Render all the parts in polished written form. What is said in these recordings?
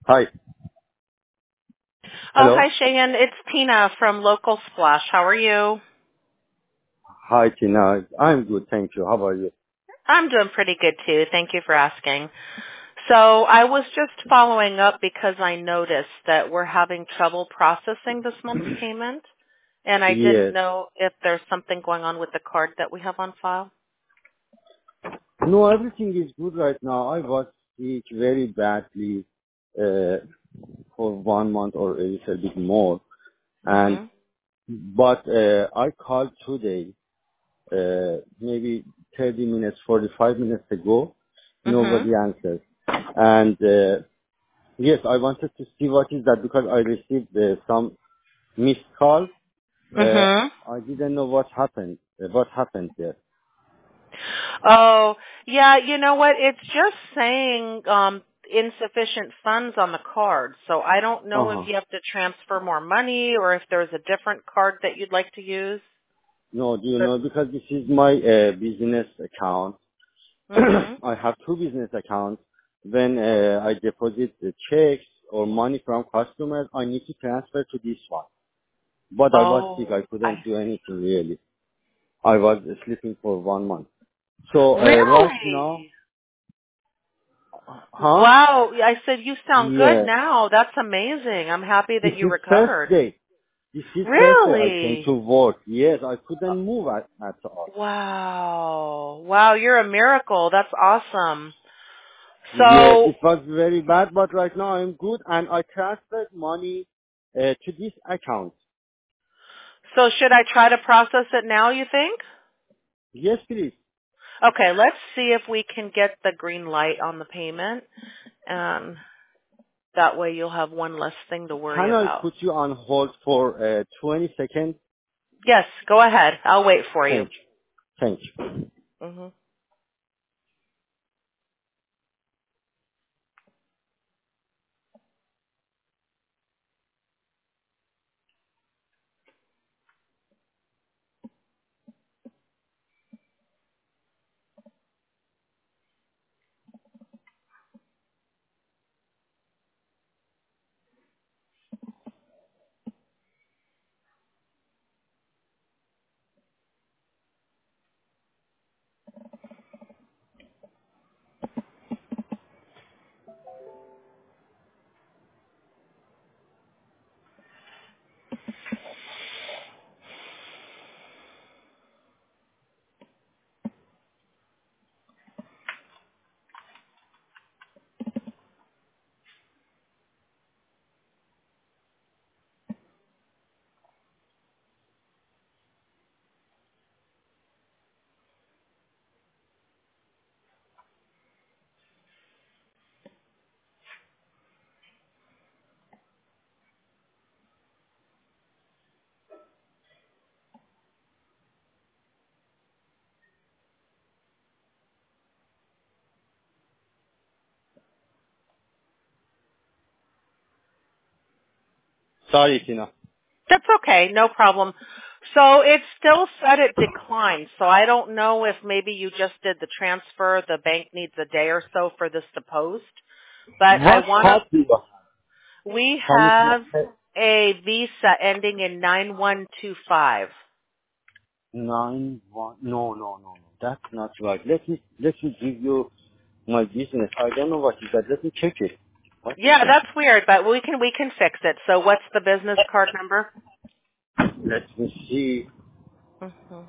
Hi. Oh, Hello. hi, Cheyenne. It's Tina from Local Splash. How are you? Hi, Tina. I'm good, thank you. How about you? I'm doing pretty good, too. Thank you for asking. So I was just following up because I noticed that we're having trouble processing this month's payment, and I didn't Yes. know if there's something going on with the card that we have on file. No, everything is good right now. I was sick very badly uh, for 1 month or a little bit more, and Mm-hmm. but I called today, maybe 30 minutes, 45 minutes ago. Mm-hmm. Nobody answered, and yes, I wanted to see what is that because I received some missed call. Mm-hmm. I didn't know what happened. What happened there? Oh, yeah, you know what? It's just saying insufficient funds on the card. So I don't know if Uh-huh. you have to transfer more money or if there's a different card that you'd like to use. No, do you But know, because this is my business account. mhm. I have two business accounts. When I deposit the checks or money from customers, I need to transfer to this one. But I was sick. I Oh, couldn't I do anything really. I was sleeping for 1 month. So right now, really? huh? Wow, I said you sound good Yeah. now. That's amazing. I'm happy This that you is first recovered. day. This is first day I came Really? to work. Yes, I couldn't move at all. Wow. Wow, you're a miracle. That's awesome. Yes, So it was very bad, but right now I'm good, and I transferred money to this account. So should I try to process it now, you think? Yes, please. Okay, let's see if we can get the green light on the payment. And that way you'll have one less thing to worry Can I about. put you on hold for 20 seconds? Yes, go ahead. I'll wait for you. Thank you. Thank you. hmm Sorry, Tina. That's okay, no problem. So it's still set at decline. So I don't know if maybe you just did the transfer. The bank needs a day or so for this to post. But I What want to, card do you have? we Can you have please? a Visa ending in 9125. 9-1. No, no, no, no. That's not right. Let me give you my business. I don't know what is that. Let me check it. What is Yeah, that? that's weird, but we can fix it. So what's the business card number? Let me see. hmm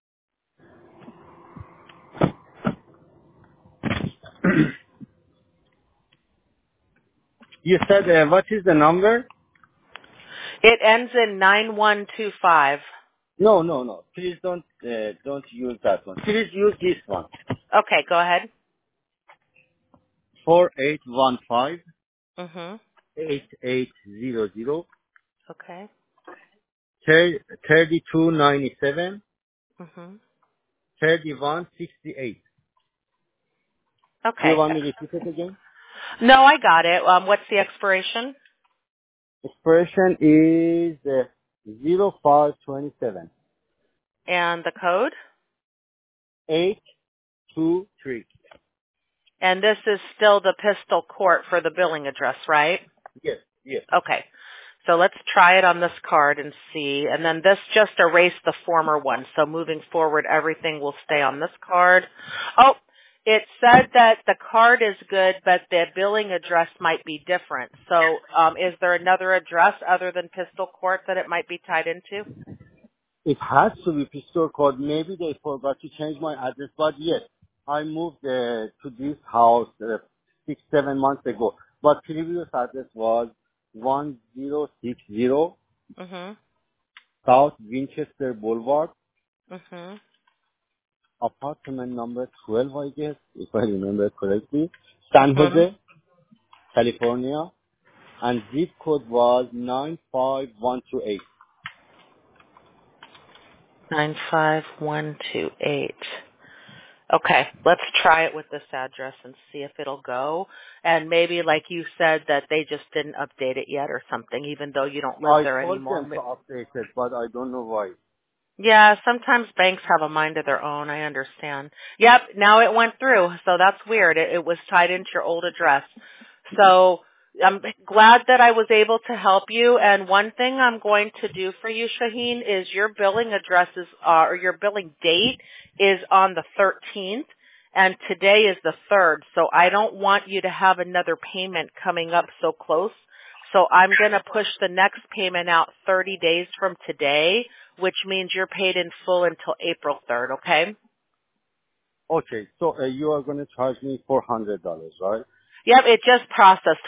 You said what is the number? It ends in 9125. No, no, no. Please don't use that one. Please use this one. Okay, go ahead. 4815 Mhm. 8800 Okay. 3297 Mhm. 3168. Do you Okay. want me to repeat it again? No, I got it. What's the expiration Expiration is 0527 and the code? 823. And this is still the Pistol Court for the billing address, right? Yes, yes. Okay. So let's try it on this card and see. And then this just erased the former one. So moving forward, everything will stay on this card. Oh, it said that the card is good, but the billing address might be different. So is there another address other than Pistol Court that it might be tied into? It has to be Pistol Court. Maybe they forgot to change my address, but yes, I moved to this house 6-7 months ago. But previous address was 1060 Mhm. South Winchester Boulevard, Mhm. apartment number 12, I guess, if I remember correctly, San Mhm. Jose, California, and zip code was 95128. 95128. Okay, let's try it with this address and see if it'll go. And maybe, like you said, that they just didn't update it yet or something, even though you don't live I there told anymore. them to update it, but I don't know why. Yeah, sometimes banks have a mind of their own. I understand. Yep, now it went through, so that's weird. It was tied into your old address. So I'm glad that I was able to help you. And one thing I'm going to do for you, Shaheen, is your billing addresses or your billing date is on the 13th, and today is the 3rd. So I don't want you to have another payment coming up so close. So I'm going to push the next payment out 30 days from today, which means you're paid in full until April 3rd, okay? Okay, so you are going to charge me $400, right? Yep, it just processed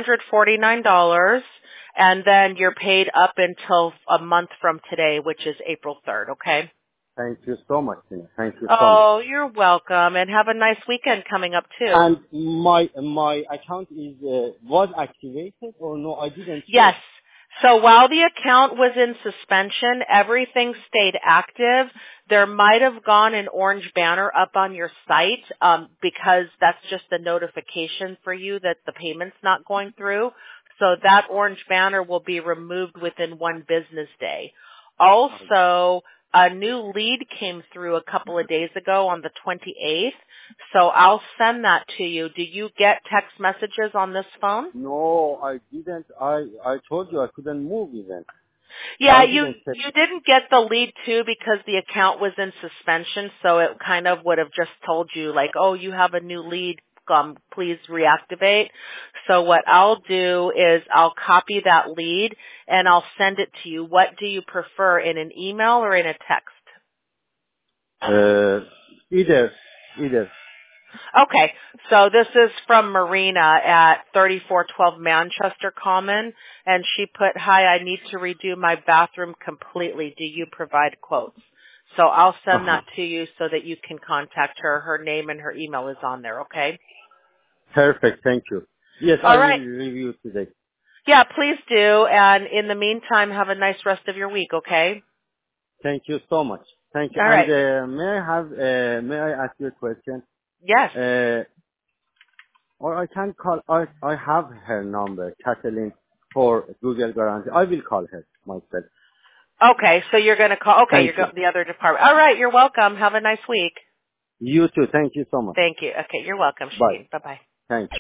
$449, and then you're paid up until a month from today, which is April 3rd, okay? Thank you so much, Tina. Thank you so much. Oh, you're welcome, and have a nice weekend coming up, too. And my account is was activated or no? I didn't Yes. check. So while the account was in suspension, everything stayed active. There might have gone an orange banner up on your site because that's just a notification for you that the payment's not going through. So that orange banner will be removed within one business day. Also, a new lead came through a couple of days ago on the 28th. So I'll send that to you. Do you get text messages on this phone? No, I didn't. I told you I couldn't move even. Yeah, I you didn't check. you didn't get the lead too because the account was in suspension, so it kind of would have just told you like, oh, you have a new lead, please reactivate. So what I'll do is I'll copy that lead and I'll send it to you. What do you prefer, in an email or in a text? Either. Okay, so this is from Marina at 3412 Manchester Common, and she put, hi, I need to redo my bathroom completely. Do you provide quotes? So I'll send Uh-huh. that to you so that you can contact her. Her name and her email is on there, okay? Perfect. Thank you. Yes, I All will right. review today. Yeah, please do, and in the meantime, have a nice rest of your week, okay? Thank you so much. Thank you. All And right. may I ask you a question? Yes. Or I can call. I have her number, Kathleen, for Google Guarantee. I will call her myself. Okay, so you're going to call, okay, Thank you're you. going the other department. All right, you're welcome. Have a nice week. You too. Thank you so much. Thank you. Okay, you're welcome, Bye. Shaheen. Bye-bye. Thank you.